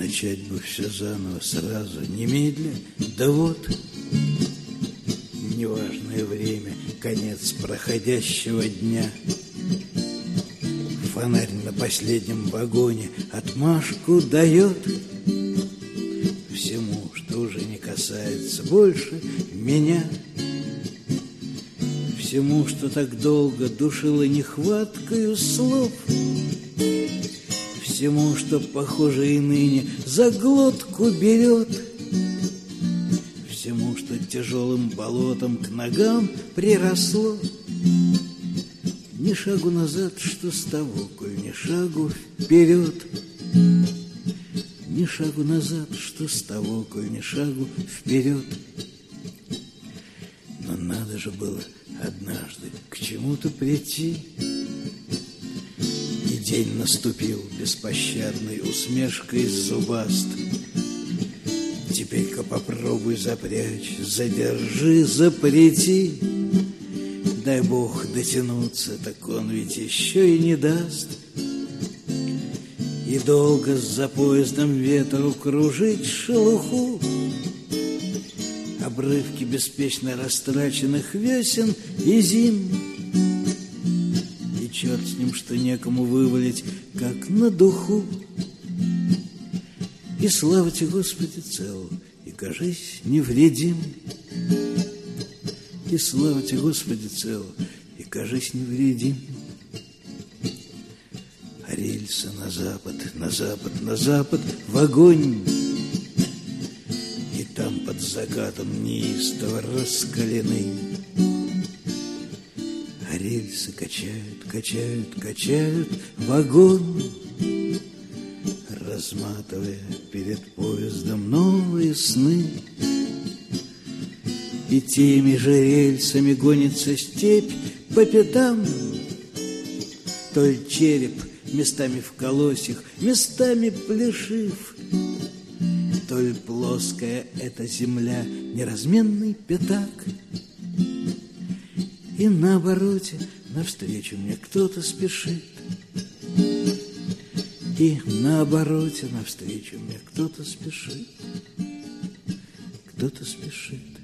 начать бы все заново сразу, немедля, да вот неважное время, конец проходящего дня. Фонарь на последнем вагоне отмашку дает всему, что уже не касается больше меня, всему, что так долго душило нехваткою слов, всему, что, похоже, и ныне за глотку берет, всему, что тяжелым болотом к ногам приросло. Ни шагу назад, что с того, коль ни шагу вперед. Ни шагу назад, что с того, коль ни шагу вперед. Но надо же было однажды к чему-то прийти. И день наступил беспощадной усмешкой зубаст. Теперь-ка попробуй запрячь, задержи, запрети. Дай Бог дотянуться, так он ведь еще и не даст. И долго за поездом ветру кружить шелуху, обрывки беспечно растраченных весен и зим. И черт с ним, что некому вывалить, как на духу. И слава тебе, Господи, цел, и кажись невредим. И слава тебе, Господи, цел, и кажись невредим. А рельсы на запад, на запад, на запад, в огонь. И там под закатом неистово раскалены. А рельсы качают, качают, качают вагон, разматывая перед поездом новые сны. И теми же рельсами гонится степь по пятам. Толь череп местами в колосьях, местами плешив, толь плоская эта земля неразменный пятак. И на обороте навстречу мне кто-то спешит. И на обороте навстречу мне кто-то спешит. Кто-то спешит.